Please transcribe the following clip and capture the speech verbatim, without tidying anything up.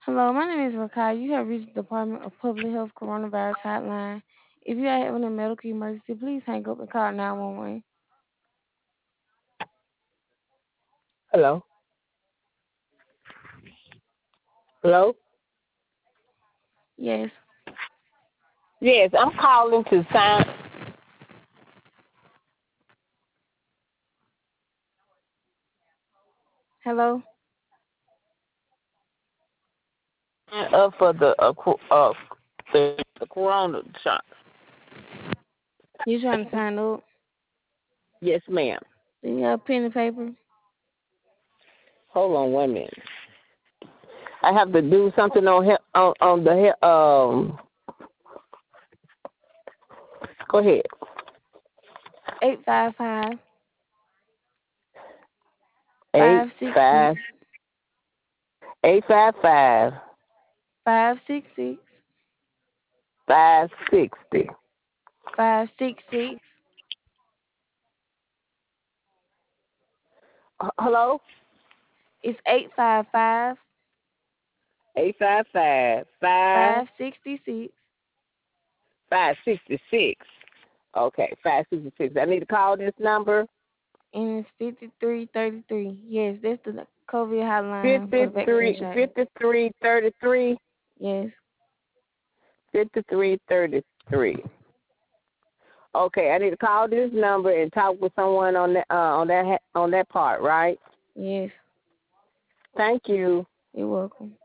Hello, my name is Rakai. You have reached the Department of Public Health Coronavirus Hotline. If you are having a medical emergency, please hang up and call nine one one. Hello. Hello. Yes. Yes, I'm calling to sign Hello? up for the uh, co- uh the, the corona shot. You trying to sign up? Yes, ma'am. Do you have pen and paper? Hold on one minute. I have to do something on he- on on the he- um. Go ahead. Eight five five Eight five six six five eight five five five six six five sixty. five six six. Hello. It's eight five five Eight five five five five sixty six five sixty six. Okay, five sixty six. I need to call this number. and it's fifty three thirty three. Yes, that's the COVID hotline for Fifty the vaccine three shot. fifty three thirty three. Yes. Fifty three thirty three. Okay, I need to call this number and talk with someone on that uh, on that ha- on that part, right? Yes. Thank you. You're welcome.